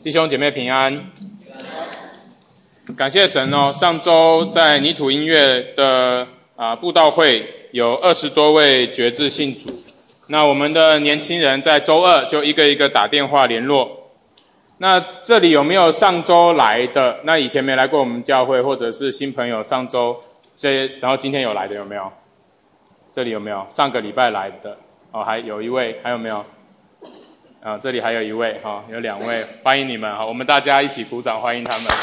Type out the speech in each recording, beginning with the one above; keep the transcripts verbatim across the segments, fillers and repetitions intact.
弟兄姐妹平安，感谢神哦！上周在泥土音乐的啊布道会有二十多位决志信主，那我们的年轻人在周二就一个一个打电话联络。那这里有没有上周来的？那以前没来过我们教会，或者是新朋友上周这然后今天有来的有没有？这里有没有上个礼拜来的？哦，还有一位，还有没有？啊，这里还有一位哈、哦，有两位，欢迎你们哈，我们大家一起鼓掌欢迎他们。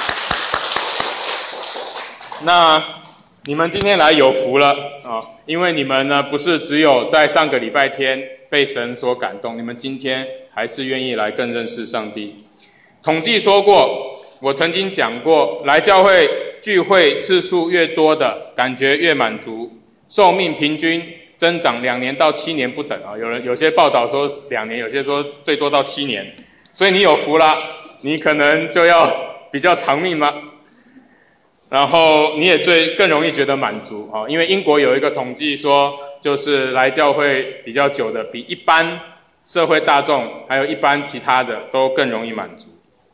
那你们今天来有福了啊、哦，因为你们呢不是只有在上个礼拜天被神所感动，你们今天还是愿意来更认识上帝。统计说过，我曾经讲过，来教会聚会次数越多的，感觉越满足，寿命平均增长两年到七年不等啊，有人有些报道说两年，有些说最多到七年，所以你有福啦，你可能就要比较长命嘛，然后你也最更容易觉得满足啊，因为英国有一个统计说，就是来教会比较久的，比一般社会大众还有一般其他的都更容易满足。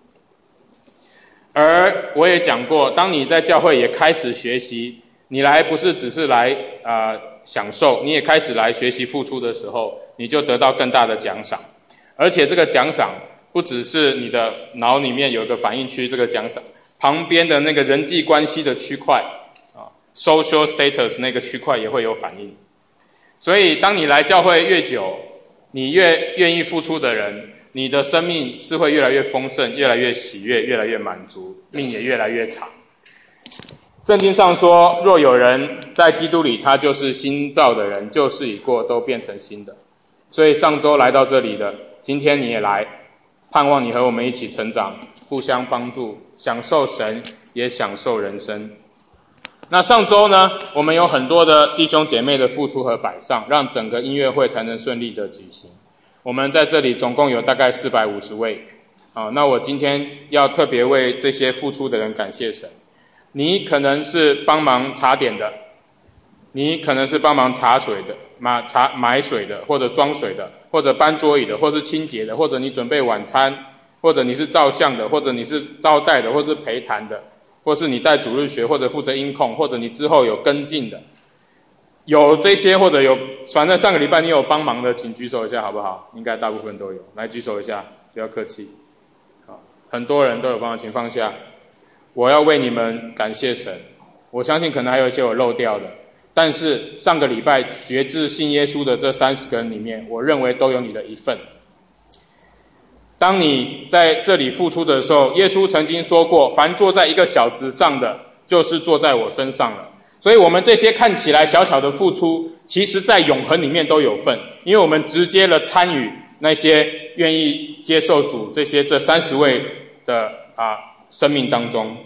而我也讲过，当你在教会也开始学习，你来不是只是来呃享受，你也开始来学习付出的时候，你就得到更大的奖赏。而且这个奖赏不只是你的脑里面有一个反应区，这个奖赏旁边的那个人际关系的区块啊 social status 那个区块也会有反应。所以当你来教会越久，你越愿意付出的人，你的生命是会越来越丰盛，越来越喜悦，越来越满足，命也越来越长。圣经上说，若有人在基督里，他就是新造的人，旧事已过，都变成新的。所以上周来到这里的，今天你也来，盼望你和我们一起成长，互相帮助，享受神，也享受人生。那上周呢，我们有很多的弟兄姐妹的付出和摆上，让整个音乐会才能顺利的举行。我们在这里总共有大概四百五十位。啊，那我今天要特别为这些付出的人感谢神。你可能是帮忙茶点的，你可能是帮忙茶水的，买茶买水的，或者装水的，或者搬桌椅的，或是清洁的，或者你准备晚餐，或者你是照相的，或者你是招待的，或是陪谈的，或是你带主日学，或者负责音控，或者你之后有跟进的，有这些或者有，反正上个礼拜你有帮忙的，请举手一下好不好？应该大部分都有，来举手一下，不要客气。好，很多人都有帮忙，请放下。我要为你们感谢神，我相信可能还有一些我漏掉的，但是上个礼拜决志信耶稣的这三十个人里面，我认为都有你的一份。当你在这里付出的时候，耶稣曾经说过，凡坐在一个小子上的，就是坐在我身上了。所以我们这些看起来小小的付出，其实在永恒里面都有份，因为我们直接了参与那些愿意接受主这些这三十位的啊生命当中。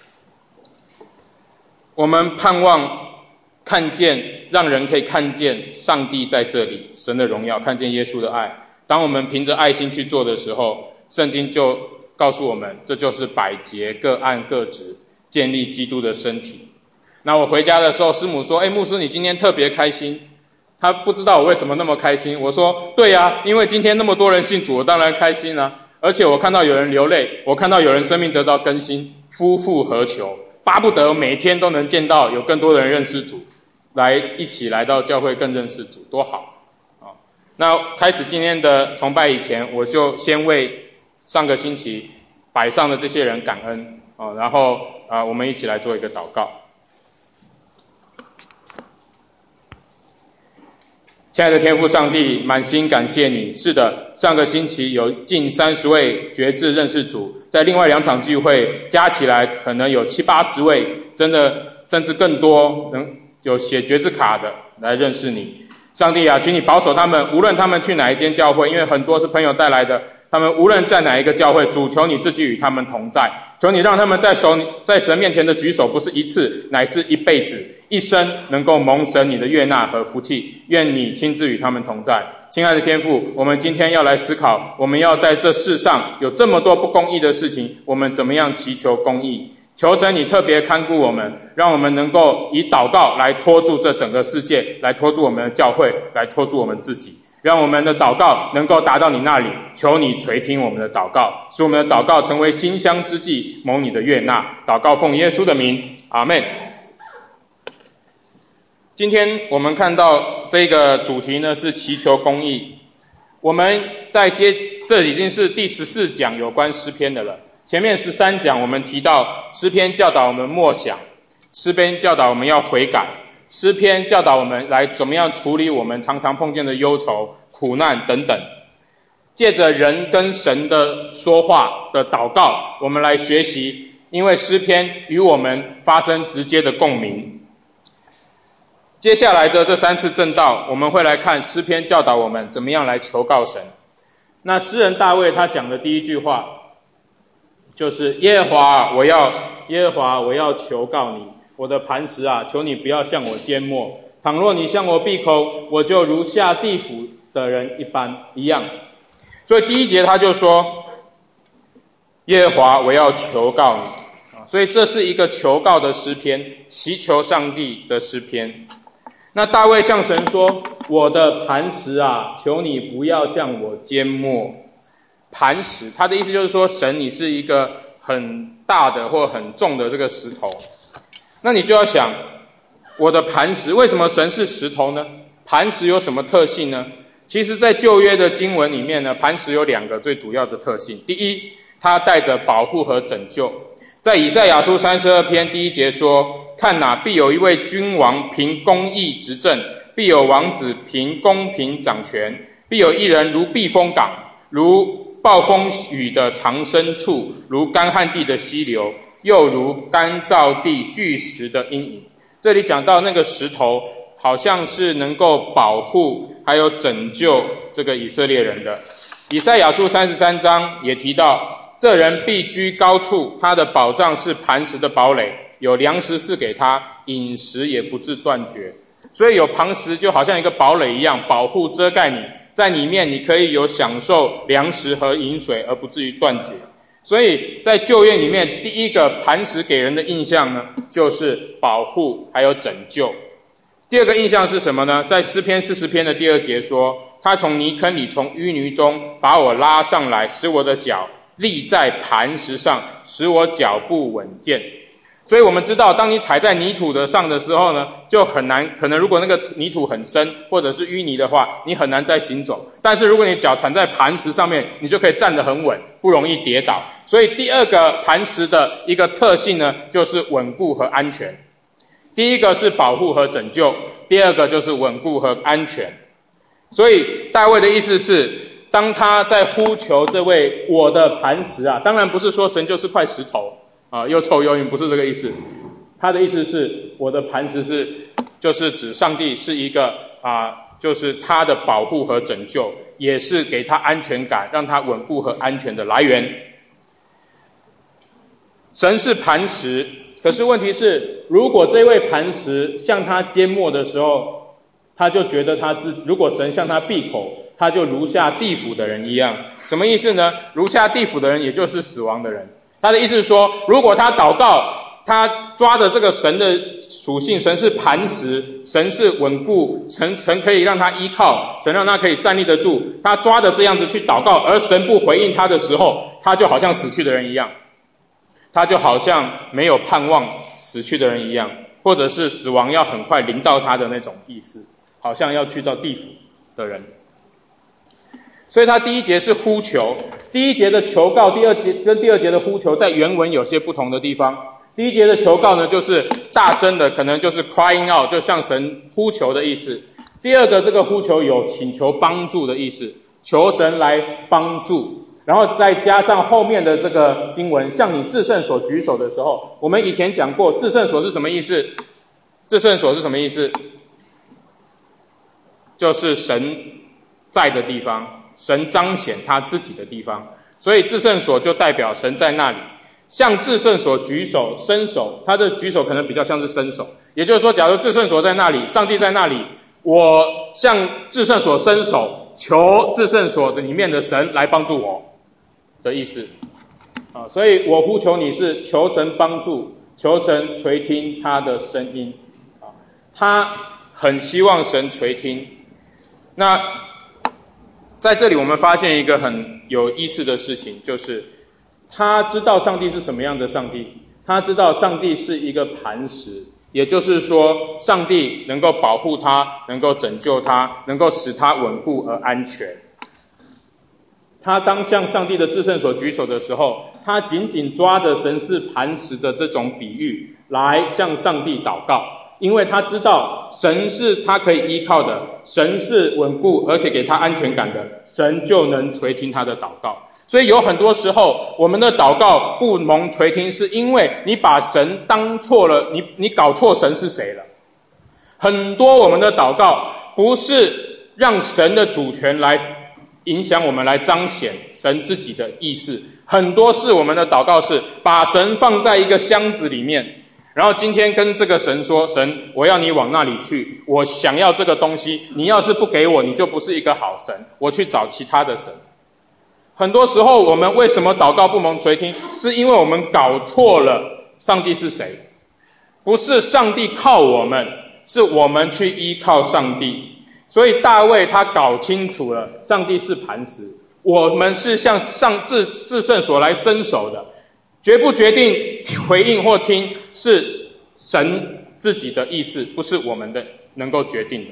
我们盼望看见，让人可以看见上帝在这里，神的荣耀，看见耶稣的爱。当我们凭着爱心去做的时候，圣经就告诉我们，这就是百节各按各职，建立基督的身体。那我回家的时候，师母说，诶，牧师你今天特别开心。他不知道我为什么那么开心。我说对啊，因为今天那么多人信主，我当然开心啊。而且我看到有人流泪，我看到有人生命得到更新，夫复何求，巴不得每天都能见到有更多的人认识主，来一起来到教会更认识主，多好啊！那开始今天的崇拜以前，我就先为上个星期摆上的这些人感恩啊，然后啊，我们一起来做一个祷告。亲爱的天父上帝，满心感谢你。是的，上个星期有近三十位决志认识主，在另外两场聚会加起来可能有七八十位，真的甚至更多能有写决志卡的来认识你。上帝啊，请你保守他们，无论他们去哪一间教会，因为很多是朋友带来的，他们无论在哪一个教会，主求你自己与他们同在，求你让他们在手在神面前的举手不是一次，乃是一辈子，一生能够蒙神你的悦纳和福气，愿你亲自与他们同在。亲爱的天父，我们今天要来思考，我们要在这世上有这么多不公义的事情，我们怎么样祈求公义？求神你特别看顾我们，让我们能够以祷告来拖住这整个世界，来拖住我们的教会，来拖住我们自己， 让我们的祷告能够达到你那里，求你垂听我们的祷告，使我们的祷告成为馨香之祭，蒙你的悦纳。祷告奉耶稣的名，阿们。今天我们看到这个主题呢是祈求公义。我们在接，这已经是第十四讲有关诗篇的了。前面十三讲我们提到诗篇教导我们默想，诗篇教导我们要悔改，诗篇教导我们来怎么样处理我们常常碰见的忧愁、苦难等等。借着人跟神的说话的祷告，我们来学习，因为诗篇与我们发生直接的共鸣。接下来的这三次正道，我们会来看诗篇教导我们怎么样来求告神。那诗人大卫他讲的第一句话就是耶和华，我要耶和华，我要求告你，我的磐石啊，求你不要向我缄默。倘若你向我闭口，我就如下地府的人一般一样。所以第一节他就说，耶和华，我要求告你。所以这是一个求告的诗篇，祈求上帝的诗篇。那大卫向神说，我的磐石啊，求你不要向我缄默。磐石，他的意思就是说，神你是一个很大的或很重的这个石头。那你就要想，我的磐石，为什么神是石头呢？磐石有什么特性呢？其实在旧约的经文里面呢，磐石有两个最主要的特性。第一，它带着保护和拯救。在以赛亚书三十二篇第一节说，看哪，必有一位君王凭公义执政，必有王子凭公平掌权，必有一人如避风港，如暴风雨的藏身处，如干旱地的溪流，又如干燥地巨石的阴影。这里讲到那个石头好像是能够保护还有拯救这个以色列人的。以赛亚书三十三章也提到，这人必居高处，他的保障是磐石的堡垒，有粮食赐给他，饮食也不致断绝。所以有磐石就好像一个堡垒一样，保护遮盖你，在里面你可以有享受粮食和饮水，而不至于断绝。所以在旧约里面，第一个磐石给人的印象呢，就是保护还有拯救。第二个印象是什么呢？在诗篇四十篇的第二节说，他从泥坑里，从淤泥中把我拉上来，使我的脚立在磐石上，使我脚步稳健。所以我们知道，当你踩在泥土的上的时候呢，就很难，可能如果那个泥土很深或者是淤泥的话，你很难再行走。但是如果你脚踩在磐石上面，你就可以站得很稳，不容易跌倒。所以第二个磐石的一个特性呢，就是稳固和安全。第一个是保护和拯救，第二个就是稳固和安全。所以大卫的意思是，当他在呼求这位我的磐石啊，当然不是说神就是块石头啊，又臭又硬，不是这个意思。他的意思是，我的磐石是，就是指上帝是一个啊，就是他的保护和拯救，也是给他安全感，让他稳固和安全的来源。神是磐石，可是问题是，如果这位磐石向他缄默的时候，他就觉得他自，如果神向他闭口，他就如下地府的人一样。什么意思呢？如下地府的人，也就是死亡的人。他的意思是说，如果他祷告，他抓着这个神的属性，神是磐石，神是稳固，神神可以让他依靠，神让他可以站立得住，他抓着这样子去祷告，而神不回应他的时候，他就好像死去的人一样，他就好像没有盼望死去的人一样，或者是死亡要很快临到他的那种意思，好像要去到地府的人。所以他第一节是呼求，第一节的求告，第二节跟第二节的呼求在原文有些不同的地方。第一节的求告呢，就是大声的，可能就是 crying out， 就向神呼求的意思。第二个这个呼求有请求帮助的意思，求神来帮助。然后再加上后面的这个经文，向你至圣所举手的时候，我们以前讲过，至圣所是什么意思？至圣所是什么意思？就是神在的地方，神彰显他自己的地方，所以至圣所就代表神在那里。向至圣所举手伸手，他的举手可能比较像是伸手，也就是说，假如至圣所在那里，上帝在那里，我向至圣所伸手，求至圣所的里面的神来帮助我的意思啊。所以我呼求你是求神帮助，求神垂听他的声音啊。他很希望神垂听。那在这里我们发现一个很有意思的事情，就是他知道上帝是什么样的上帝，他知道上帝是一个磐石，也就是说上帝能够保护他，能够拯救他，能够使他稳固而安全。他当向上帝的至圣所举手的时候，他紧紧抓着神是磐石的这种比喻来向上帝祷告，因为他知道神是他可以依靠的，神是稳固而且给他安全感的，神就能垂听他的祷告。所以有很多时候我们的祷告不蒙垂听，是因为你把神当错了，你你搞错神是谁了。很多我们的祷告不是让神的主权来影响我们，来彰显神自己的意思，很多是我们的祷告是把神放在一个箱子里面，然后今天跟这个神说，神我要你往那里去，我想要这个东西，你要是不给我，你就不是一个好神，我去找其他的神。很多时候我们为什么祷告不蒙垂听，是因为我们搞错了上帝是谁。不是上帝靠我们，是我们去依靠上帝。所以大卫他搞清楚了上帝是磐石，我们是向上至至圣所来伸手的，决不决定回应或听是神自己的意思，不是我们的能够决定的。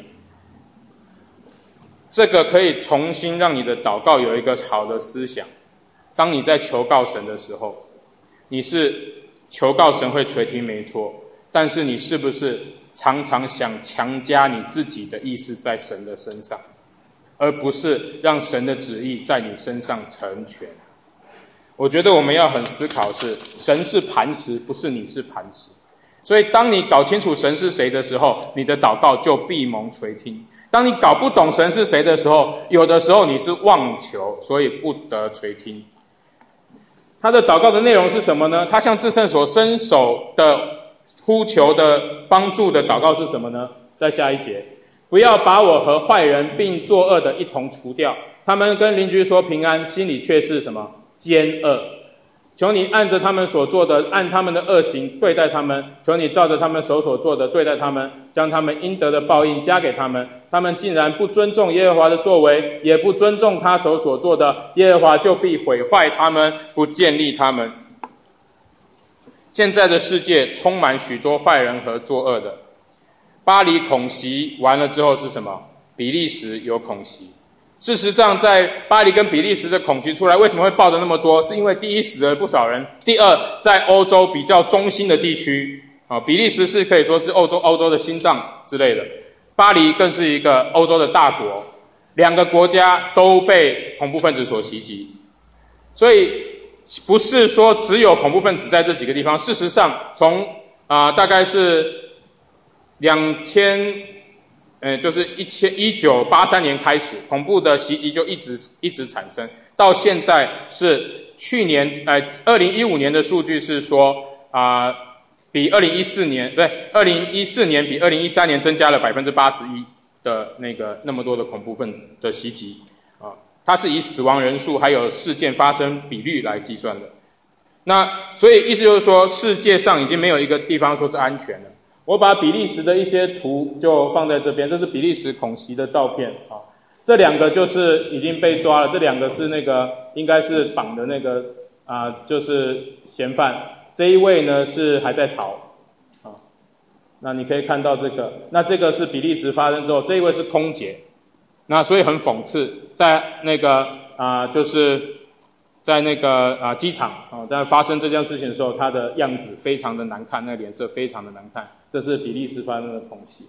这个可以重新让你的祷告有一个好的思想。当你在求告神的时候，你是求告神会垂听没错，但是你是不是常常想强加你自己的意思在神的身上，而不是让神的旨意在你身上成全。我觉得我们要很思考是，神是磐石，不是你是磐石。所以当你搞清楚神是谁的时候，你的祷告就必蒙垂听。当你搞不懂神是谁的时候，有的时候你是妄求，所以不得垂听。他的祷告的内容是什么呢？他向至圣所伸手的呼求的帮助的祷告是什么呢？在下一节，不要把我和坏人并作恶的一同除掉，他们跟邻居说平安，心里却是什么？奸恶。求你按着他们所做的，按他们的恶行对待他们，求你照着他们手所做的对待他们，将他们应得的报应加给他们。他们竟然不尊重耶和华的作为，也不尊重他手所做的，耶和华就必毁坏他们，不建立他们。现在的世界充满许多坏人和作恶的。巴黎恐袭完了之后是什么？比利时有恐袭。事实上在巴黎跟比利时的恐袭出来，为什么会爆的那么多？是因为第一死了不少人，第二在欧洲比较中心的地区，啊，比利时是可以说是欧洲欧洲的心脏之类的，巴黎更是一个欧洲的大国，两个国家都被恐怖分子所袭击。所以不是说只有恐怖分子在这几个地方，事实上从啊、呃、大概是两千呃，就是一九八三年开始，恐怖的袭击就一直一直产生，到现在是去年，呃，二零一五年的数据是说啊、呃，比二零一四年，对，二零一四年比二零一三年增加了百分之八十一的那个那么多的恐怖分子的袭击啊，它是以死亡人数还有事件发生比率来计算的。那所以意思就是说，世界上已经没有一个地方说是安全的。我把比利时的一些图就放在这边，这是比利时恐袭的照片啊。这两个就是已经被抓了，这两个是那个应该是绑的那个啊，就是嫌犯。这一位呢是还在逃啊。那你可以看到这个，那这个是比利时发生之后，这一位是空姐。那所以很讽刺，在那个啊，就是在那个啊机场啊，在发生这件事情的时候，他的样子非常的难看，那个脸色非常的难看。这是比利时发生的恐袭。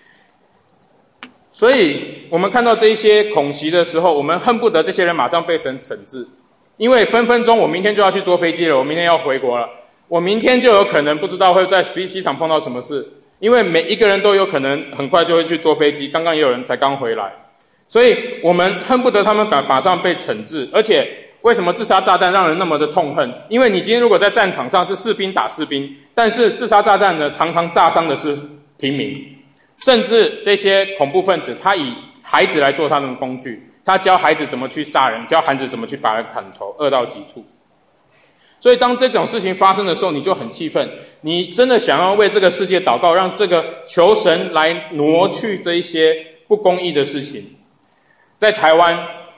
所以我们看到这一些恐袭的时候，我们恨不得这些人马上被神惩治，因为分分钟我明天就要去坐飞机了，我明天要回国了，我明天就有可能不知道会在机场碰到什么事，因为每一个人都有可能很快就会去坐飞机，刚刚也有人才刚回来，所以我们恨不得他们马上被惩治。而且为什么自杀炸弹让人那么的痛恨？因为你今天如果在战场上是士兵打士兵，但是自杀炸弹呢，常常炸伤的是平民，甚至这些恐怖分子他以孩子来做他们的工具，他教孩子怎么去杀人，教孩子怎么去把人砍头，恶到极处。所以当这种事情发生的时候，你就很气愤，你真的想要为这个世界祷告，让这个求神来挪去这一些不公义的事情。在台湾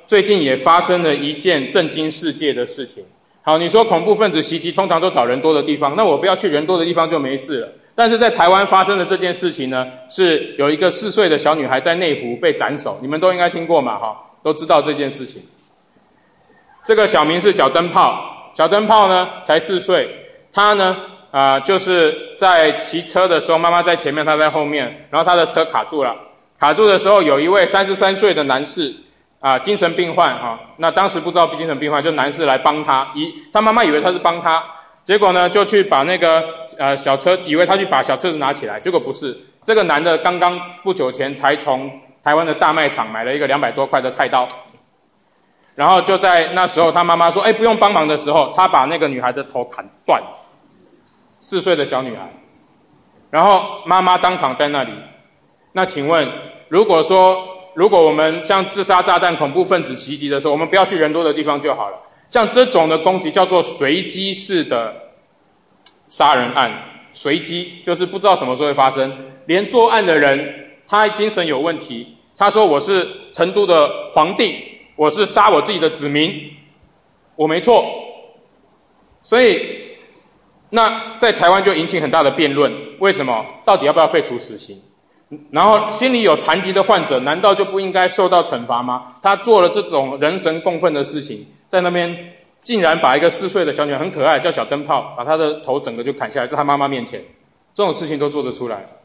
最近也发生了一件震惊世界的事情。好，你说恐怖分子袭击通常都找人多的地方，那我不要去人多的地方就没事了。但是在台湾发生的这件事情呢，是有一个四岁的小女孩在内湖被斩首，你们都应该听过嘛，哈，都知道这件事情。这个小名是小灯泡，小灯泡呢才四岁，他呢啊、呃、就是在骑车的时候，妈妈在前面，他在后面，然后他的车卡住了，卡住的时候有一位三十三岁的男士啊、呃、精神病患啊，那当时不知道精神病患，就男士来帮他，以他妈妈以为他是帮他。结果呢，就去把那个呃小车，以为他去把小车子拿起来，结果不是，这个男的刚刚不久前才从台湾的大卖场买了一个两百多块的菜刀，然后就在那时候，他妈妈说：“哎，不用帮忙”的时候，他把那个女孩的头砍断，四岁的小女孩，然后妈妈当场在那里。那请问，如果说如果我们像自杀炸弹、恐怖分子袭击的时候，我们不要去人多的地方就好了。像这种的攻击叫做随机式的杀人案，随机就是不知道什么时候会发生，连作案的人他精神有问题，他说我是成都的皇帝，我是杀我自己的子民，我没错。所以那在台湾就引起很大的辩论，为什么？到底要不要废除死刑？然后心理有残疾的患者难道就不应该受到惩罚吗？他做了这种人神共愤的事情，在那边竟然把一个四岁的小女孩，很可爱，叫小灯泡，把她的头整个就砍下来，在她妈妈面前，这种事情都做得出来。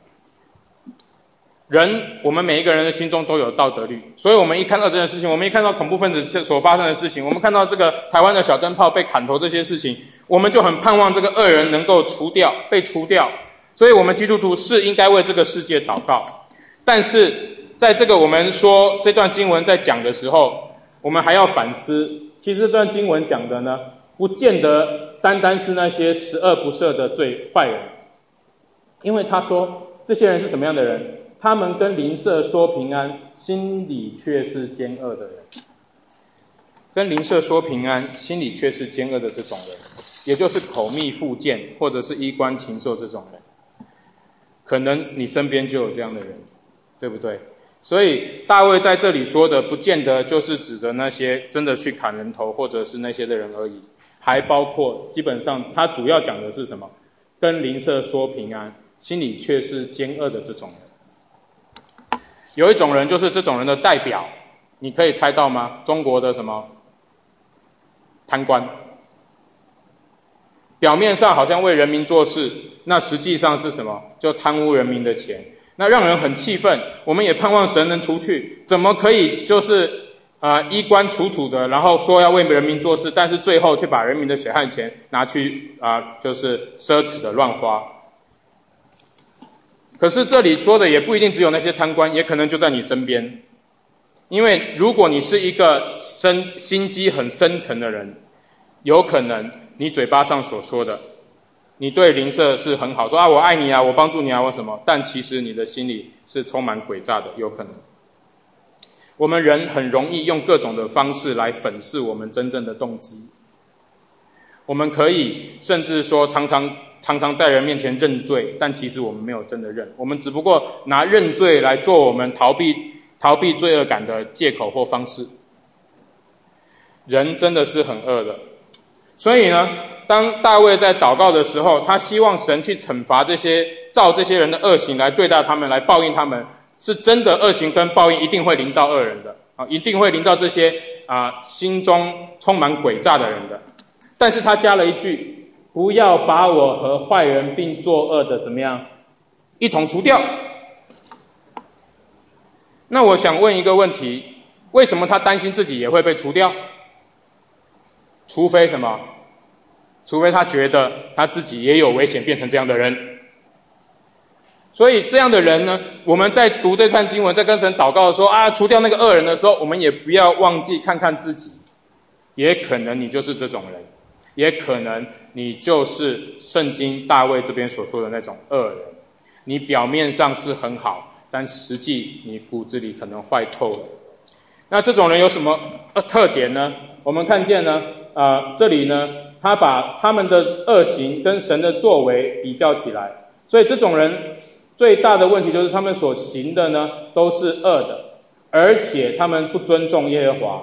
人，我们每一个人的心中都有道德律，所以我们一看到这件事情，我们一看到恐怖分子所发生的事情，我们看到这个台湾的小灯泡被砍头这些事情，我们就很盼望这个恶人能够除掉，被除掉。所以我们基督徒是应该为这个世界祷告。但是在这个我们说这段经文在讲的时候，我们还要反思，其实这段经文讲的呢，不见得单单是那些十恶不赦的罪坏人，因为他说这些人是什么样的人？他们跟邻舍说平安，心里却是奸恶的人。跟邻舍说平安，心里却是奸恶的这种人，也就是口蜜腹剑或者是衣冠禽兽这种人，可能你身边就有这样的人，对不对？所以大卫在这里说的不见得就是指着那些真的去砍人头或者是那些的人而已，还包括基本上他主要讲的是什么？跟邻舍说平安，心里却是奸恶的这种人。有一种人就是这种人的代表，你可以猜到吗？中国的什么？贪官。表面上好像为人民做事，那实际上是什么？就贪污人民的钱，那让人很气愤。我们也盼望神能除去，怎么可以就是啊、呃、衣冠楚楚的，然后说要为人民做事，但是最后却把人民的血汗钱拿去啊、呃、就是奢侈的乱花。可是这里说的也不一定只有那些贪官，也可能就在你身边。因为如果你是一个深心机很深沉的人，有可能你嘴巴上所说的，你对邻舍是很好，说啊我爱你啊，我帮助你啊，我什么，但其实你的心里是充满诡诈的，有可能。我们人很容易用各种的方式来粉饰我们真正的动机。我们可以甚至说常常常常在人面前认罪，但其实我们没有真的认，我们只不过拿认罪来做我们逃避逃避罪恶感的借口或方式。人真的是很恶的。所以呢，当大卫在祷告的时候，他希望神去惩罚这些照这些人的恶行来对待他们，来报应他们，是真的恶行跟报应一定会临到恶人的啊，一定会临到这些啊心中充满诡诈的人的。但是他加了一句，不要把我和坏人并作恶的怎么样一同除掉。那我想问一个问题，为什么他担心自己也会被除掉？除非什么？除非他觉得他自己也有危险变成这样的人。所以这样的人呢，我们在读这段经文，在跟神祷告说啊，除掉那个恶人的时候，我们也不要忘记看看自己，也可能你就是这种人，也可能你就是圣经大卫这边所说的那种恶人。你表面上是很好，但实际你骨子里可能坏透了。那这种人有什么特点呢？我们看见呢，呃，这里呢，他把他们的恶行跟神的作为比较起来，所以这种人最大的问题就是他们所行的呢都是恶的，而且他们不尊重耶和华，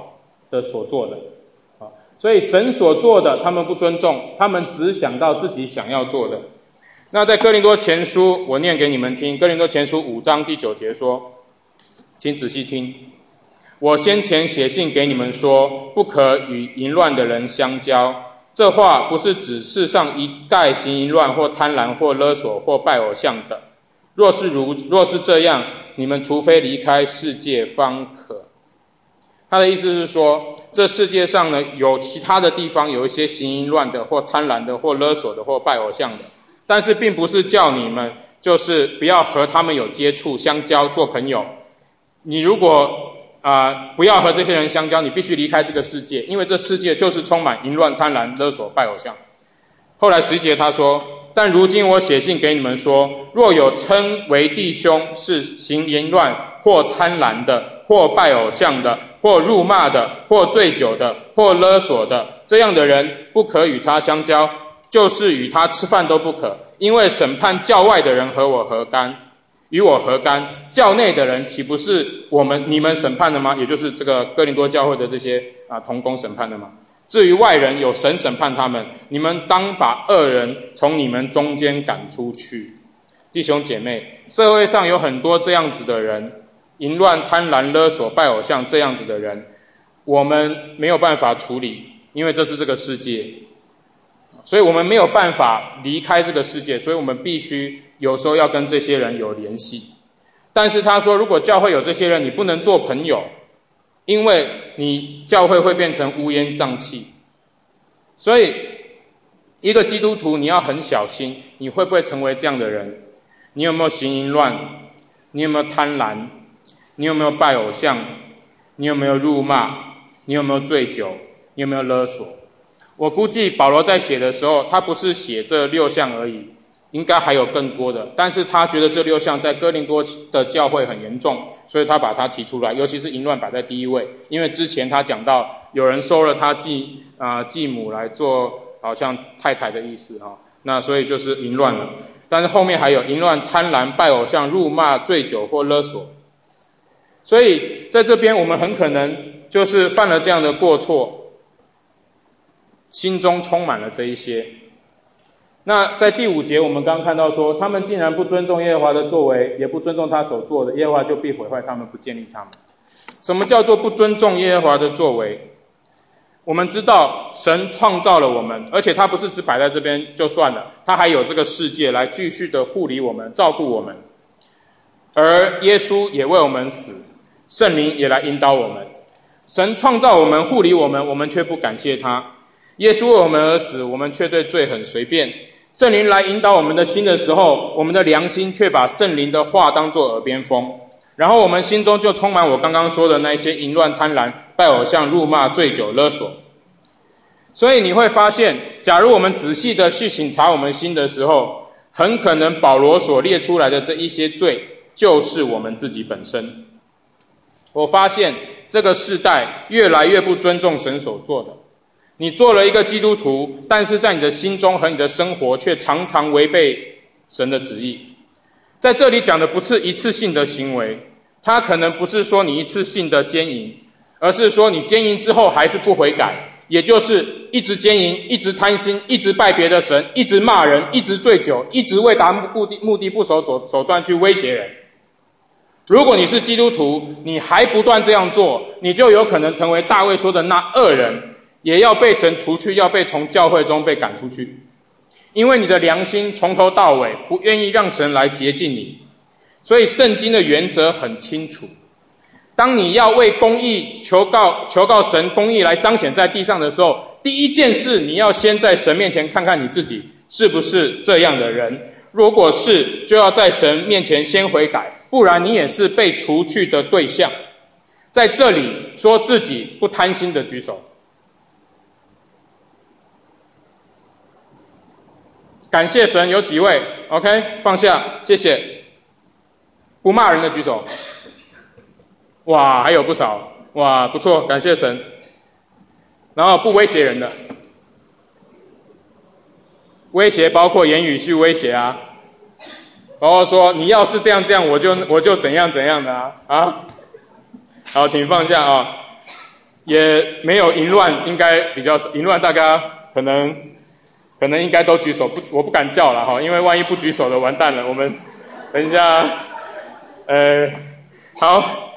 的所做的。所以神所做的他们不尊重，他们只想到自己想要做的。那在哥林多前书，我念给你们听，哥林多前书五章第九节说，请仔细听，我先前写信给你们说，不可与淫乱的人相交。这话不是指世上一概行淫乱或贪婪或勒索或拜偶像的，若是如若是这样，你们除非离开世界方可。他的意思是说，这世界上呢，有其他的地方有一些行淫乱的或贪婪的或勒索的或拜偶像的，但是并不是叫你们就是不要和他们有接触相交做朋友。你如果啊、呃，不要和这些人相交，你必须离开这个世界，因为这世界就是充满淫乱、贪婪、勒索、拜偶像。后来十一节他说，但如今我写信给你们说，若有称为弟兄是行淫乱或贪婪的或拜偶像的或辱骂的或醉酒的或勒索的，这样的人不可与他相交，就是与他吃饭都不可，因为审判教外的人和我何干？与我何干？教内的人岂不是我们你们审判的吗？也就是这个哥林多教会的这些啊同工审判的吗？至于外人，有神审判他们，你们当把恶人从你们中间赶出去。弟兄姐妹，社会上有很多这样子的人，淫乱、贪婪、勒索、拜偶像这样子的人，我们没有办法处理，因为这是这个世界，所以我们没有办法离开这个世界，所以我们必须有时候要跟这些人有联系。但是他说，如果教会有这些人，你不能做朋友，因为你教会会变成乌烟瘴气。所以一个基督徒你要很小心，你会不会成为这样的人？你有没有行淫乱？你有没有贪婪？你有没有拜偶像？你有没有辱骂？你有没有醉酒？你有没有勒索？我估计保罗在写的时候，他不是写这六项而已，应该还有更多的，但是他觉得这六项在哥林多的教会很严重，所以他把它提出来，尤其是淫乱摆在第一位，因为之前他讲到有人收了他继啊、呃、继母来做好像太太的意思哈、哦，那所以就是淫乱了。但是后面还有淫乱、贪婪、拜偶像、辱骂、醉酒或勒索，所以在这边我们很可能就是犯了这样的过错，心中充满了这一些。那在第五节我们刚刚看到说，他们竟然不尊重耶和华的作为，也不尊重他所做的，耶和华就必毁坏他们，不建立他们。什么叫做不尊重耶和华的作为？我们知道神创造了我们，而且他不是只摆在这边就算了，他还有这个世界来继续的护理我们，照顾我们。而耶稣也为我们死，圣灵也来引导我们。神创造我们，护理我们，我们却不感谢他。耶稣为我们而死，我们却对罪很随便。圣灵来引导我们的心的时候，我们的良心却把圣灵的话当作耳边风，然后我们心中就充满我刚刚说的那些淫乱、贪婪、拜偶像、辱骂、醉酒、勒索。所以你会发现，假如我们仔细的去省察我们心的时候，很可能保罗所列出来的这一些罪，就是我们自己本身。我发现这个世代越来越不尊重神所做的。你做了一个基督徒，但是在你的心中和你的生活却常常违背神的旨意。在这里讲的不是一次性的行为，它可能不是说你一次性的奸淫，而是说你奸淫之后还是不悔改，也就是一直奸淫，一直贪心，一直拜别的神，一直骂人，一直醉酒，一直为达目的目的不守手段去威胁人。如果你是基督徒，你还不断这样做，你就有可能成为大卫说的那恶人，也要被神除去，要被从教会中被赶出去。因为你的良心从头到尾不愿意让神来洁净你。所以圣经的原则很清楚，当你要为公义求告求告神公义来彰显在地上的时候，第一件事你要先在神面前看看你自己是不是这样的人，如果是，就要在神面前先悔改，不然你也是被除去的对象。在这里说自己不贪心的举手，感谢神，有几位 OK 放下，谢谢。不骂人的举手，哇还有不少，哇不错，感谢神。然后不威胁人的，威胁包括言语去威胁啊，然后说你要是这样这样，我就我就怎样怎样的啊啊。好，请放下啊。 也没有淫乱，应该比较少。淫乱大家可能可能应该都举手，不，我不敢叫了哈，因为万一不举手的完蛋了。我们等一下，呃，好，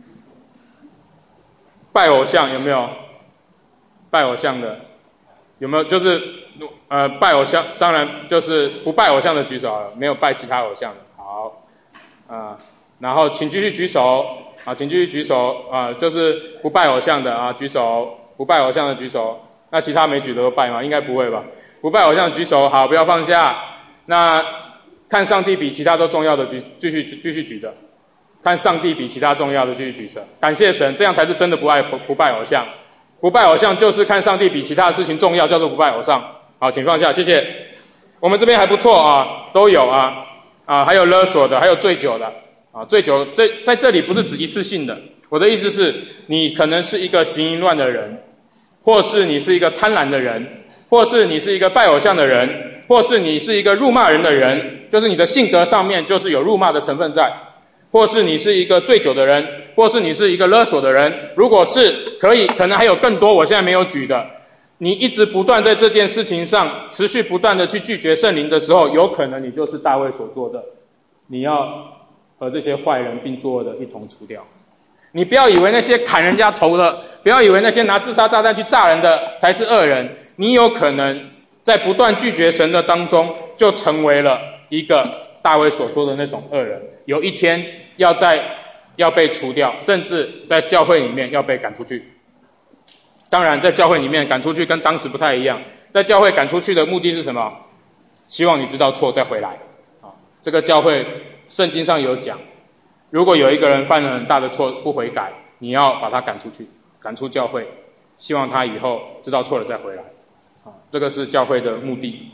拜偶像有没有？拜偶像的有没有？就是呃，拜偶像，当然就是不拜偶像的举手好了，没有拜其他偶像的。好，啊、呃，然后请继续举手。啊，请继续举手啊！就是不拜偶像的啊，举手；不拜偶像的举手。那其他没举的都拜吗？应该不会吧？不拜偶像举手，好，不要放下。那看上帝比其他都重要的举，继续继续举着。看上帝比其他重要的继续举着。感谢神，这样才是真的不爱不不拜偶像。不拜偶像就是看上帝比其他的事情重要，叫做不拜偶像。好，请放下，谢谢。我们这边还不错啊，都有啊啊，还有勒索的，还有醉酒的。啊，醉酒这在这里不是指一次性的，我的意思是，你可能是一个行淫乱的人，或是你是一个贪婪的人，或是你是一个拜偶像的人，或是你是一个辱骂人的人，就是你的性格上面就是有辱骂的成分在，或是你是一个醉酒的人，或是你是一个勒索的人。如果是可以，可能还有更多我现在没有举的，你一直不断在这件事情上持续不断的去拒绝圣灵的时候，有可能你就是大卫所做的，你要和这些坏人并作恶的一同除掉。你不要以为那些砍人家头的，不要以为那些拿自杀炸弹去炸人的才是恶人，你有可能在不断拒绝神的当中，就成为了一个大卫所说的那种恶人。有一天要在要被除掉，甚至在教会里面要被赶出去。当然，在教会里面赶出去跟当时不太一样，在教会赶出去的目的是什么？希望你知道错再回来。啊，这个教会圣经上有讲，如果有一个人犯了很大的错不悔改，你要把他赶出去，赶出教会，希望他以后知道错了再回来。啊，这个是教会的目的。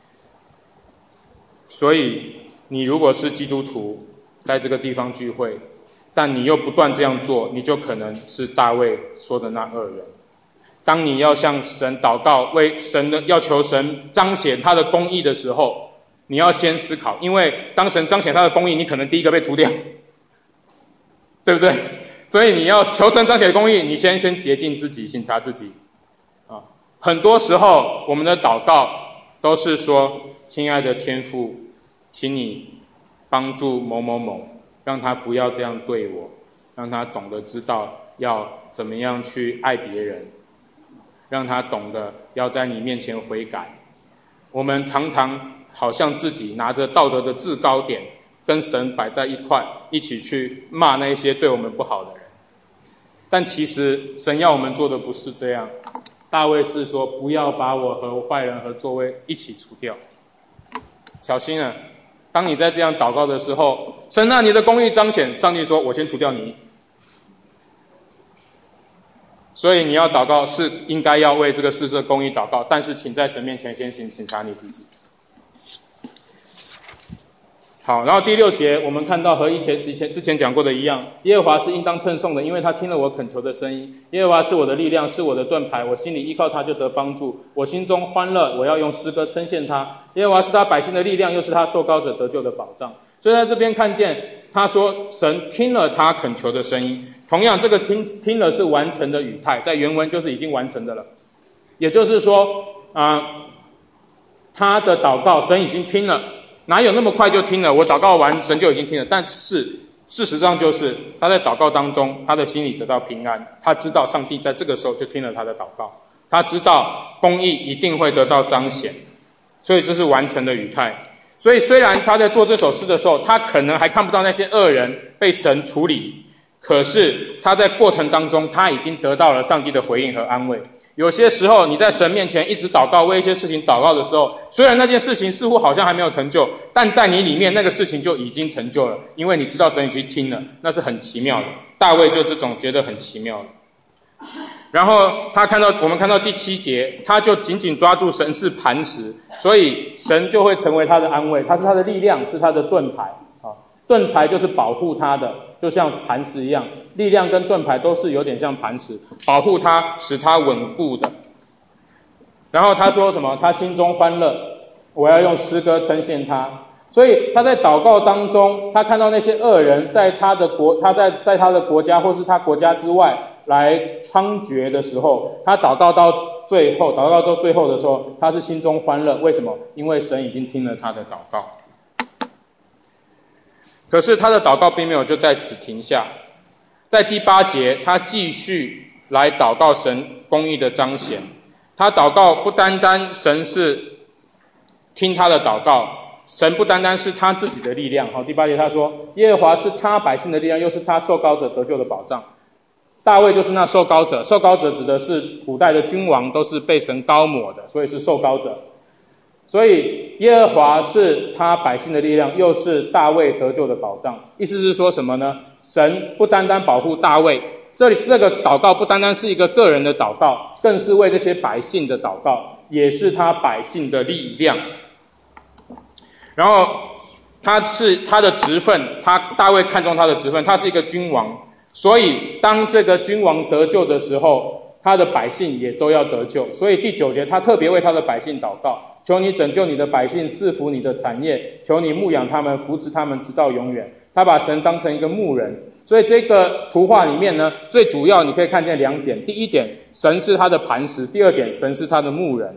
所以你如果是基督徒，在这个地方聚会，但你又不断这样做，你就可能是大卫说的那恶人。当你要向神祷告，为神的要求神彰显他的公义的时候，你要先思考，因为当神彰显他的公义，你可能第一个被除掉，对不对？所以你要求神彰显公义，你先先洁净自己，省察自己。啊，很多时候我们的祷告都是说，亲爱的天父，请你帮助某某某，让他不要这样对我，让他懂得知道要怎么样去爱别人，让他懂得要在你面前悔改。我们常常好像自己拿着道德的制高点，跟神摆在一块，一起去骂那些对我们不好的人。但其实神要我们做的不是这样。大卫是说，不要把我和坏人和座位一起除掉。小心啊！当你在这样祷告的时候，神啊，你的公义彰显，上帝说，我先除掉你。所以你要祷告是应该要为这个世事公义祷告，但是请在神面前先省察你自己。好，然后第六节我们看到和以前之前之前讲过的一样，耶和华是应当称颂的，因为他听了我恳求的声音。耶和华是我的力量，是我的盾牌，我心里依靠他就得帮助，我心中欢乐，我要用诗歌称谢他。耶和华是他百姓的力量，又是他受膏者得救的保障。所以在这边看见他说神听了他恳求的声音，同样这个听听了是完成的语态，在原文就是已经完成的了，也就是说啊、呃，他的祷告神已经听了，哪有那么快就听了？我祷告完神就已经听了。但是事实上就是他在祷告当中，他的心里得到平安，他知道上帝在这个时候就听了他的祷告，他知道公义一定会得到彰显，所以这是完成的语态。所以虽然他在做这首诗的时候，他可能还看不到那些恶人被神处理，可是他在过程当中他已经得到了上帝的回应和安慰。有些时候你在神面前一直祷告，为一些事情祷告的时候，虽然那件事情似乎好像还没有成就，但在你里面那个事情就已经成就了，因为你知道神已经听了，那是很奇妙的。大卫就这种觉得很奇妙的。然后他看到我们看到第七节，他就紧紧抓住神是磐石，所以神就会成为他的安慰，他是他的力量，是他的盾牌啊。盾牌就是保护他的，就像磐石一样，力量跟盾牌都是有点像磐石，保护他，使他稳固的。然后他说什么？他心中欢乐，我要用诗歌称谢他。所以他在祷告当中，他看到那些恶人在他的国，他在在他的国家或是他国家之外， 来猖獗的时候，他祷告到最后，祷告到最后的时候，他是心中欢乐。为什么？因为神已经听了他的祷告。可是他的祷告并没有就在此停下，在第八节，他继续来祷告神公义的彰显。他祷告不单单神是听他的祷告，神不单单是他自己的力量。好，第八节他说，耶和华是他百姓的力量，又是他受膏者得救的保障。大卫就是那受膏者，受膏者指的是古代的君王都是被神膏抹的，所以是受膏者。所以耶和华是他百姓的力量，又是大卫得救的保障。意思是说什么呢？神不单单保护大卫，这里这个祷告不单单是一个个人的祷告，更是为这些百姓的祷告，也是他百姓的力量。然后他是他的职分，他大卫看重他的职分，他是一个君王，所以当这个君王得救的时候，他的百姓也都要得救。所以第九节他特别为他的百姓祷告，求你拯救你的百姓，赐福你的产业，求你牧养他们，扶持他们直到永远。他把神当成一个牧人，所以这个图画里面呢，最主要你可以看见两点。第一点，神是他的磐石；第二点，神是他的牧人。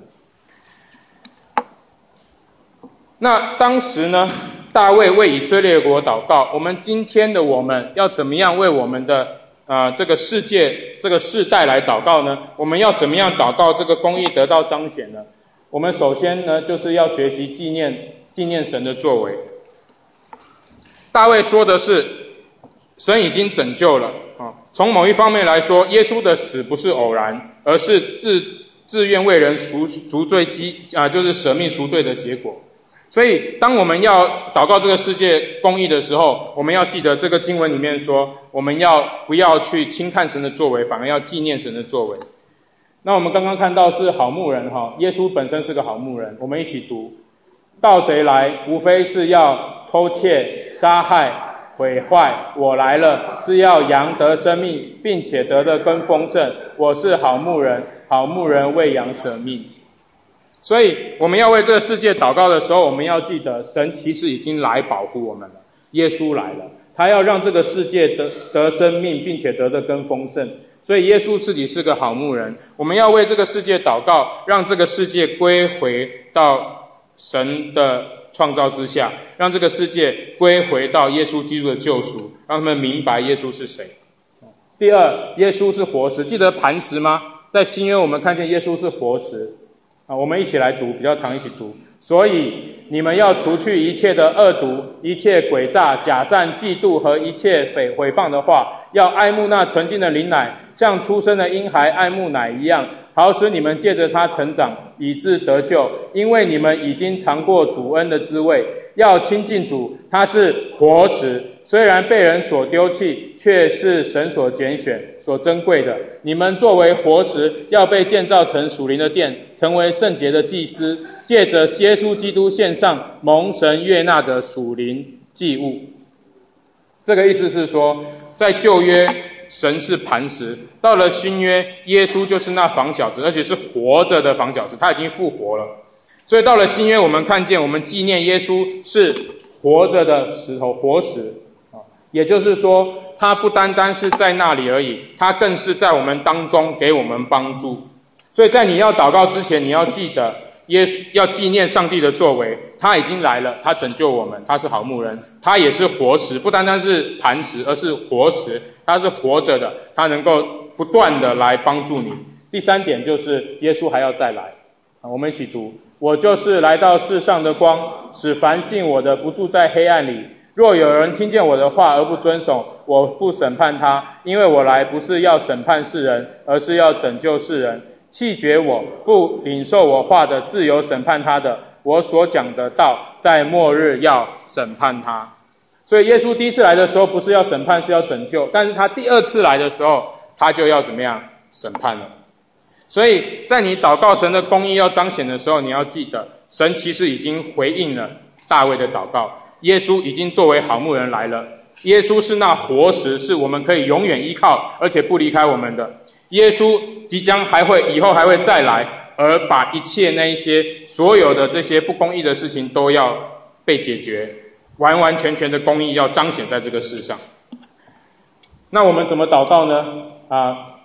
那当时呢，大卫为以色列国祷告，我们今天的我们要怎么样为我们的呃这个世界这个世代来祷告呢？我们要怎么样祷告这个公义得到彰显呢？我们首先呢，就是要学习纪念纪念神的作为。大卫说的是，神已经拯救了啊。从某一方面来说，耶稣的死不是偶然，而是自自愿为人赎赎罪基啊，就是舍命赎罪的结果。所以，当我们要祷告这个世界公义的时候，我们要记得这个经文里面说，我们要不要去轻看神的作为，反而要纪念神的作为。那我们刚刚看到是好牧人哈，耶稣本身是个好牧人，我们一起读：盗贼来，无非是要偷窃、杀害、毁坏，我来了，是要羊得生命，并且得的更丰盛。我是好牧人，好牧人为羊舍命。所以我们要为这个世界祷告的时候，我们要记得神其实已经来保护我们了，耶稣来了，他要让这个世界得得生命，并且得的更丰盛。所以耶稣自己是个好牧人，我们要为这个世界祷告，让这个世界归回到神的创造之下，让这个世界归回到耶稣基督的救赎，让他们明白耶稣是谁。第二，耶稣是活石，记得磐石吗？在新约我们看见耶稣是活石啊，我们一起来读，比较常一起读。所以你们要除去一切的恶毒，一切诡诈、假善、嫉妒和一切诽毁谤的话，要爱慕那纯净的灵奶，像出生的婴孩爱慕奶一样，好使你们借着它成长，以致得救。因为你们已经尝过主恩的滋味，要亲近主，他是活石，虽然被人所丢弃，却是神所拣选、所珍贵的。你们作为活石，要被建造成属灵的殿，成为圣洁的祭司，借着耶稣基督献上蒙神悦纳的属灵祭物。这个意思是说，在旧约神是磐石，到了新约耶稣就是那房角石，而且是活着的房角石，他已经复活了。所以到了新约，我们看见我们纪念耶稣是活着的石头，活石，也就是说他不单单是在那里而已，他更是在我们当中给我们帮助。所以在你要祷告之前，你要记得耶稣，要纪念上帝的作为，他已经来了，他拯救我们，他是好牧人，他也是活石，不单单是磐石，而是活石，他是活着的，他能够不断的来帮助你。第三点就是耶稣还要再来，我们一起读：我就是来到世上的光，使凡信我的不住在黑暗里。若有人听见我的话而不遵守，我不审判他，因为我来不是要审判世人，而是要拯救世人。弃绝我不领受我话的，自有审判他的。我所讲的道，在末日要审判他。所以耶稣第一次来的时候不是要审判，是要拯救，但是他第二次来的时候，他就要怎么样审判了。所以在你祷告神的公义要彰显的时候，你要记得神其实已经回应了大卫的祷告，耶稣已经作为好牧人来了，耶稣是那活石，是我们可以永远依靠而且不离开我们的。耶稣即将还会以后还会再来，而把一切那一些所有的这些不公义的事情都要被解决，完完全全的公义要彰显在这个世上。那我们怎么祷告呢？啊，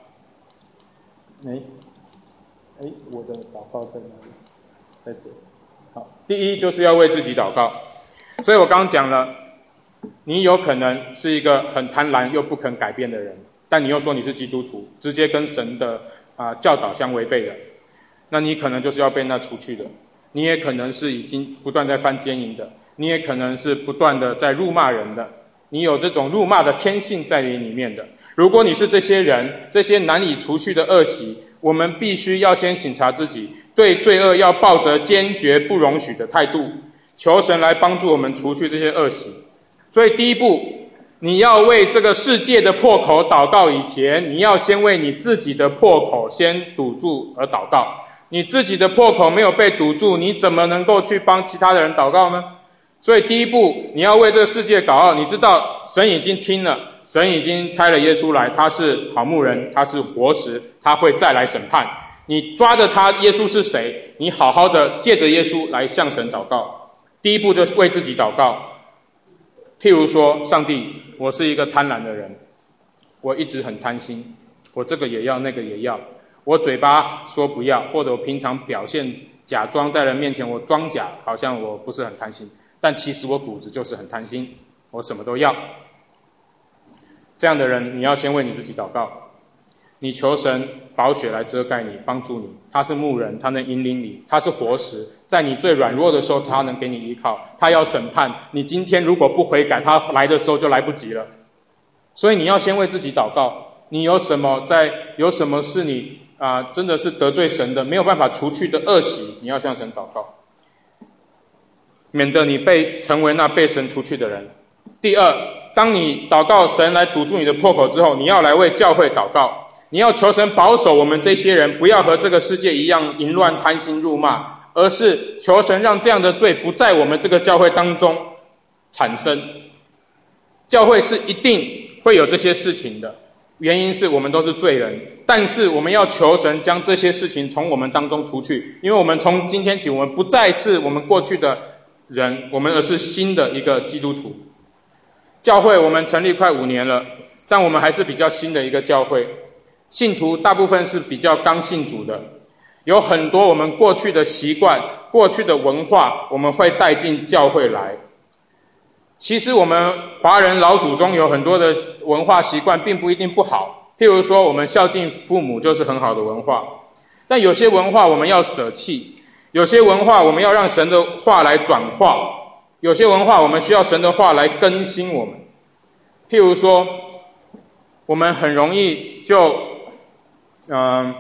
哎，哎，我的祷告在哪里？在这里。好，第一就是要为自己祷告。所以我刚刚讲了，你有可能是一个很贪婪又不肯改变的人，但你又说你是基督徒，直接跟神的啊、呃、教导相违背的，那你可能就是要被那除去的。你也可能是已经不断在犯奸淫的，你也可能是不断的在辱骂人的，你有这种辱骂的天性在你里面的。如果你是这些人，这些难以除去的恶习，我们必须要先省察自己，对罪恶要抱着坚决不容许的态度，求神来帮助我们除去这些恶习。所以第一步，你要为这个世界的破口祷告以前，你要先为你自己的破口先堵住而祷告。你自己的破口没有被堵住，你怎么能够去帮其他的人祷告呢？所以第一步，你要为这个世界祷告。你知道神已经听了，神已经差了耶稣来，他是好牧人，他是活石，他会再来审判。你抓着他，耶稣是谁？你好好的借着耶稣来向神祷告。第一步就是为自己祷告。譬如说，上帝，我是一个贪婪的人，我一直很贪心，我这个也要，那个也要。我嘴巴说不要，或者我平常表现假装在人面前我装假，好像我不是很贪心，但其实我骨子就是很贪心，我什么都要。这样的人，你要先为你自己祷告，你求神宝血来遮盖你，帮助你。他是牧人，他能引领你，他是活石，在你最软弱的时候，他能给你依靠。他要审判你，今天如果不悔改，他来的时候就来不及了。所以你要先为自己祷告。你有什么在有什么是你啊、呃，真的是得罪神的，没有办法除去的恶习，你要向神祷告，免得你被成为那被神除去的人。第二，当你祷告神来堵住你的破口之后，你要来为教会祷告，你要求神保守我们这些人不要和这个世界一样淫乱、贪心、辱骂，而是求神让这样的罪不在我们这个教会当中产生。教会是一定会有这些事情的，原因是我们都是罪人，但是我们要求神将这些事情从我们当中除去，因为我们从今天起，我们不再是我们过去的人，我们而是新的一个基督徒。教会我们成立快五年了，但我们还是比较新的一个教会，信徒大部分是比较刚信主的，有很多我们过去的习惯、过去的文化，我们会带进教会来。其实我们华人老祖宗有很多的文化习惯并不一定不好，譬如说我们孝敬父母就是很好的文化，但有些文化我们要舍弃，有些文化我们要让神的话来转化，有些文化我们需要神的话来更新我们。譬如说我们很容易就嗯、呃、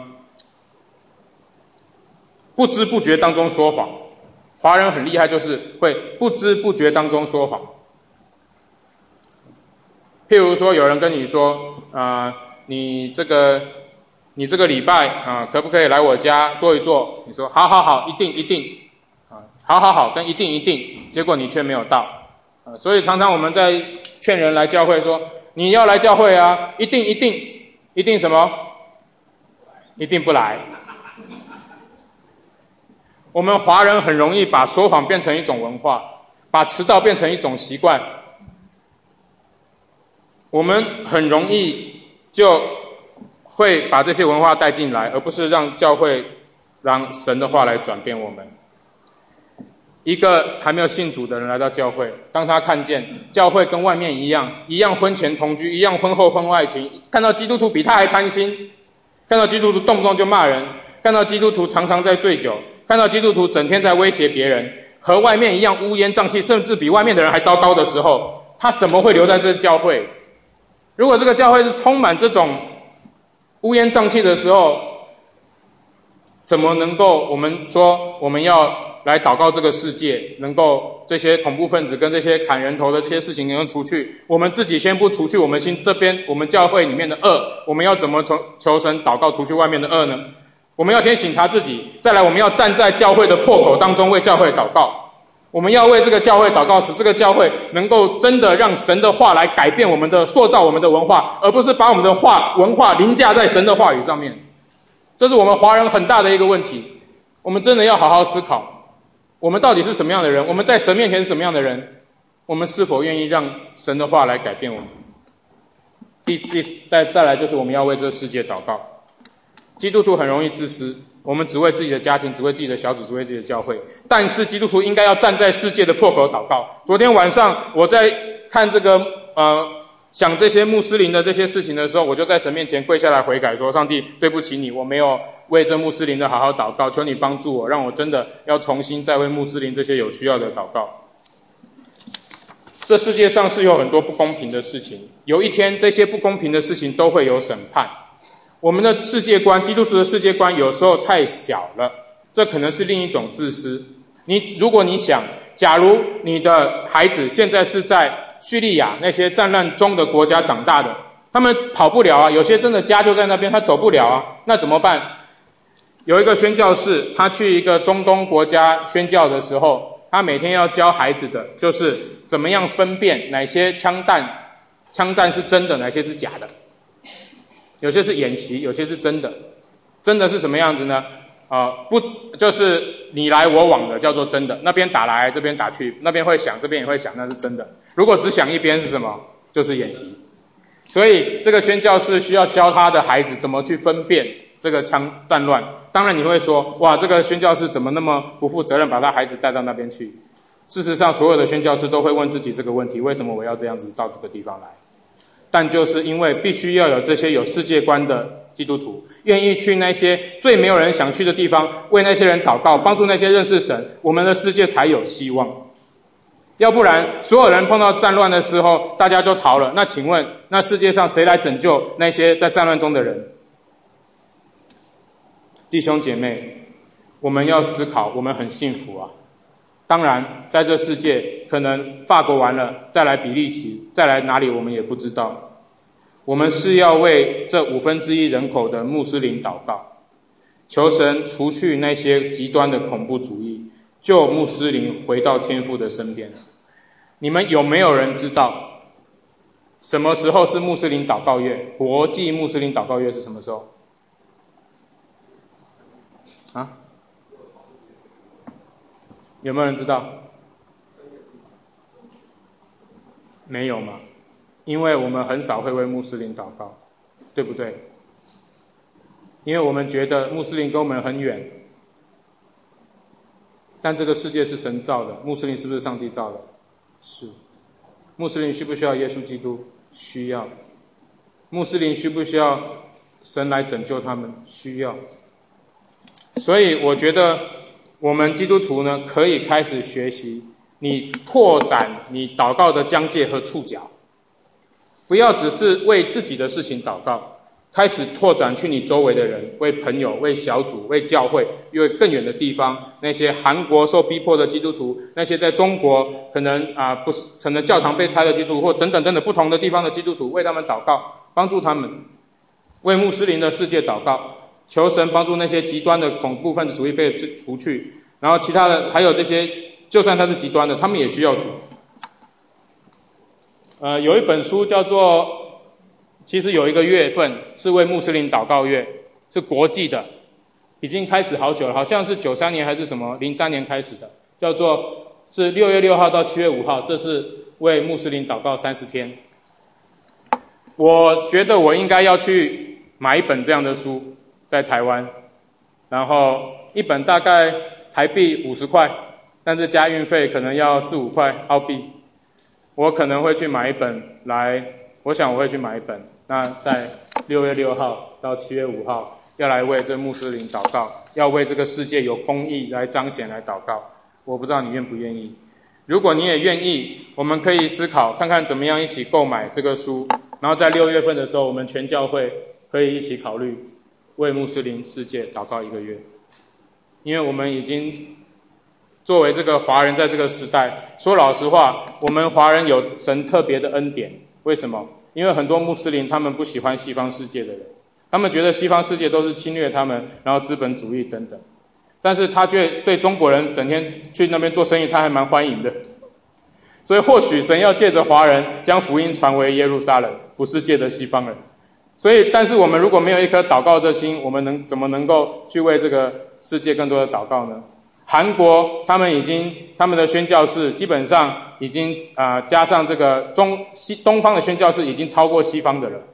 不知不觉当中说谎，华人很厉害，就是会不知不觉当中说谎。譬如说有人跟你说啊、呃，你这个你这个礼拜啊、呃，可不可以来我家坐一坐？你说好好好，一定一定啊，好好好跟一定一定，结果你却没有到啊。所以常常我们在劝人来教会说，你要来教会啊，一定一定一定什么？一定不来。我们华人很容易把说谎变成一种文化，把迟到变成一种习惯。我们很容易就会把这些文化带进来，而不是让教会让神的话来转变我们。一个还没有信主的人来到教会，当他看见教会跟外面一样，一样婚前同居，一样婚后婚外情，看到基督徒比他还贪心，看到基督徒动不动就骂人，看到基督徒常常在醉酒，看到基督徒整天在威胁别人，和外面一样乌烟瘴气，甚至比外面的人还糟糕的时候，他怎么会留在这教会？如果这个教会是充满这种乌烟瘴气的时候，怎么能够我们说我们要来祷告这个世界，能够这些恐怖分子跟这些砍人头的这些事情能够除去，我们自己先不除去我们心这边我们教会里面的恶，我们要怎么求神祷告除去外面的恶呢？我们要先省察自己，再来我们要站在教会的破口当中为教会祷告。我们要为这个教会祷告，使这个教会能够真的让神的话来改变我们的、塑造我们的文化，而不是把我们的话文化凌驾在神的话语上面。这是我们华人很大的一个问题，我们真的要好好思考，我们到底是什么样的人？我们在神面前是什么样的人？我们是否愿意让神的话来改变我们？第第再再来就是我们要为这个世界祷告。 基督徒很容易自私，我们只为自己的家庭，只为自己的小组，只为自己的教会。但是基督徒应该要站在世界的破口祷告。昨天晚上我在看这个呃想这些穆斯林的这些事情的时候，我就在神面前跪下来悔改说，上帝对不起你，我没有为这穆斯林的好好祷告，求你帮助我，让我真的要重新再为穆斯林这些有需要的祷告。这世界上是有很多不公平的事情，有一天这些不公平的事情都会有审判。我们的世界观，基督徒的世界观有时候太小了，这可能是另一种自私。你如果你想，假如你的孩子现在是在叙利亚那些战乱中的国家长大的，他们跑不了啊，有些真的家就在那边，他走不了啊，那怎么办？有一个宣教士，他去一个中东国家宣教的时候，他每天要教孩子的就是怎么样分辨哪些枪弹枪战是真的，哪些是假的。有些是演习，有些是真的。真的是什么样子呢？呃，不，就是你来我往的叫做真的，那边打来，这边打去，那边会响，这边也会响，那是真的。如果只响一边是什么？就是演习。所以这个宣教士需要教他的孩子怎么去分辨这个枪战乱。当然你会说，哇，这个宣教士怎么那么不负责任，把他孩子带到那边去？事实上，所有的宣教士都会问自己这个问题：为什么我要这样子到这个地方来？但就是因为必须要有这些有世界观的基督徒，愿意去那些最没有人想去的地方，为那些人祷告，帮助那些认识神，我们的世界才有希望。要不然所有人碰到战乱的时候大家就逃了，那请问那世界上谁来拯救那些在战乱中的人？弟兄姐妹，我们要思考，我们很幸福啊。当然在这世界可能法国完了再来比利时，再来哪里我们也不知道。我们是要为这五分之一人口的穆斯林祷告，求神除去那些极端的恐怖主义，救穆斯林回到天父的身边。你们有没有人知道什么时候是穆斯林祷告月？国际穆斯林祷告月是什么时候？啊？有没有人知道？没有嘛？因为我们很少会为穆斯林祷告，对不对？因为我们觉得穆斯林跟我们很远，但这个世界是神造的，穆斯林是不是上帝造的？是。穆斯林需不需要耶稣基督？需要。穆斯林需不需要神来拯救他们？需要。所以我觉得我们基督徒呢，可以开始学习你拓展你祷告的疆界和触角，不要只是为自己的事情祷告，开始拓展去你周围的人，为朋友，为小组，为教会，为更远的地方，那些韩国受逼迫的基督徒，那些在中国可能啊、呃、不是可能教堂被拆的基督徒，或等等等等不同的地方的基督徒，为他们祷告，帮助他们，为穆斯林的世界祷告，求神帮助那些极端的恐怖分子主义被除去，然后其他的还有这些，就算他是极端的，他们也需要主。呃，有一本书叫做，其实有一个月份是为穆斯林祷告月，是国际的，已经开始好久了，好像是九三年还是什么零三年开始的，叫做是六月六号到七月五号，这是为穆斯林祷告三十天。我觉得我应该要去买一本这样的书，在台湾，然后一本大概台币五十块，但是加运费可能要四五块澳币。我可能会去买一本来，我想我会去买一本。那在六月六号到七月五号，要来为这穆斯林祷告，要为这个世界有公义来彰显来祷告。我不知道你愿不愿意。如果你也愿意，我们可以思考看看怎么样一起购买这个书，然后在六月份的时候，我们全教会可以一起考虑为穆斯林世界祷告一个月。因为我们已经作为这个华人，在这个时代，说老实话，我们华人有神特别的恩典。为什么？因为很多穆斯林他们不喜欢西方世界的人，他们觉得西方世界都是侵略他们，然后资本主义等等。但是他却对中国人整天去那边做生意，他还蛮欢迎的。所以或许神要借着华人将福音传回耶路撒冷，不是借着西方人。所以，但是我们如果没有一颗祷告的心，我们能怎么能够去为这个世界更多的祷告呢？韩国他们已经他们的宣教士基本上已经啊、呃、加上这个中西东方的宣教士已经超过西方的了，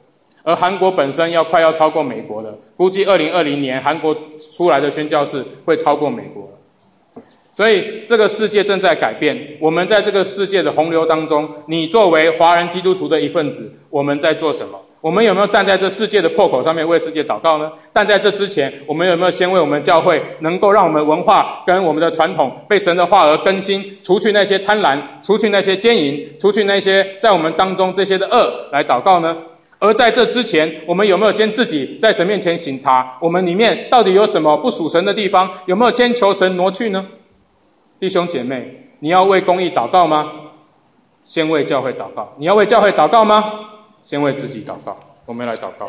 而韩国本身要快要超过美国了，估计二零二零年韩国出来的宣教士会超过美国了。所以这个世界正在改变，我们在这个世界的洪流当中，你作为华人基督徒的一份子，我们在做什么？我们有没有站在这世界的破口上面为世界祷告呢？但在这之前，我们有没有先为我们教会能够让我们文化跟我们的传统被神的话而更新，除去那些贪婪，除去那些奸淫，除去那些在我们当中这些的恶来祷告呢？而在这之前，我们有没有先自己在神面前省察，我们里面到底有什么不属神的地方？有没有先求神挪去呢？弟兄姐妹，你要为公义祷告吗？先为教会祷告。你要为教会祷告吗？先为自己祷告。我们来祷告。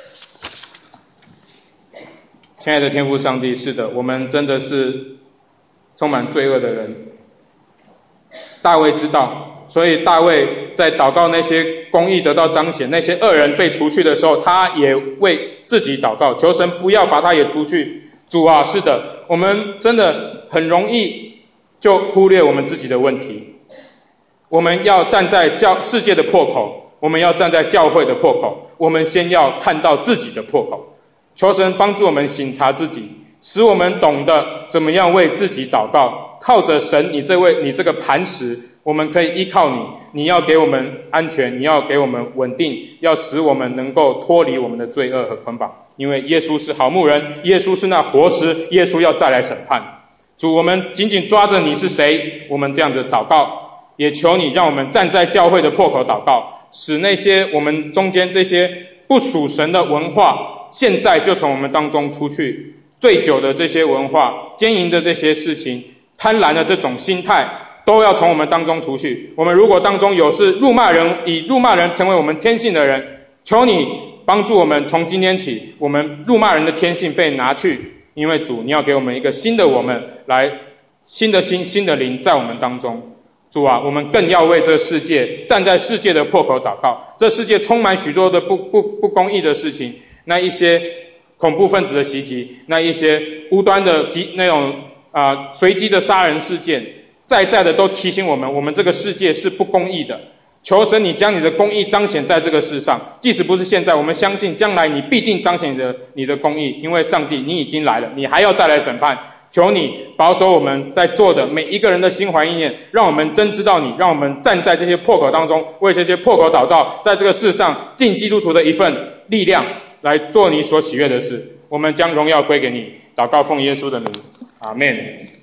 亲爱的天父上帝，是的，我们真的是充满罪恶的人。大卫知道，所以大卫在祷告那些公义得到彰显，那些恶人被除去的时候，他也为自己祷告，求神不要把他也除去。主啊，是的，我们真的很容易就忽略我们自己的问题。我们要站在教世界的破口，我们要站在教会的破口，我们先要看到自己的破口。求神帮助我们省察自己，使我们懂得怎么样为自己祷告。靠着神，你这位你这个磐石，我们可以依靠你，你要给我们安全，你要给我们稳定，要使我们能够脱离我们的罪恶和捆绑。因为耶稣是好牧人，耶稣是那活石，耶稣要再来审判。主，我们紧紧抓着你是谁，我们这样子祷告，也求你让我们站在教会的破口祷告，使那些我们中间这些不属神的文化，现在就从我们当中出去。醉酒的这些文化，奸淫的这些事情，贪婪的这种心态，都要从我们当中除去。我们如果当中有是辱骂人，以辱骂人成为我们天性的人，求你帮助我们，从今天起，我们辱骂人的天性被拿去。因为主，你要给我们一个新的我们，来新的心、新的灵在我们当中。主啊，我们更要为这个世界，站在世界的破口祷告。这世界充满许多的不不不公义的事情，那一些恐怖分子的袭击，那一些无端的那种啊、呃、随机的杀人事件，在在的都提醒我们，我们这个世界是不公义的。求神你将你的公义彰显在这个世上，即使不是现在，我们相信将来你必定彰显你的你的公义，因为上帝你已经来了，你还要再来审判。求你保守我们在座的每一个人的心怀意念，让我们真知道你，让我们站在这些破口当中，为这些破口祷告，在这个世上尽基督徒的一份力量，来做你所喜悦的事。我们将荣耀归给你，祷告奉耶稣的名，阿们。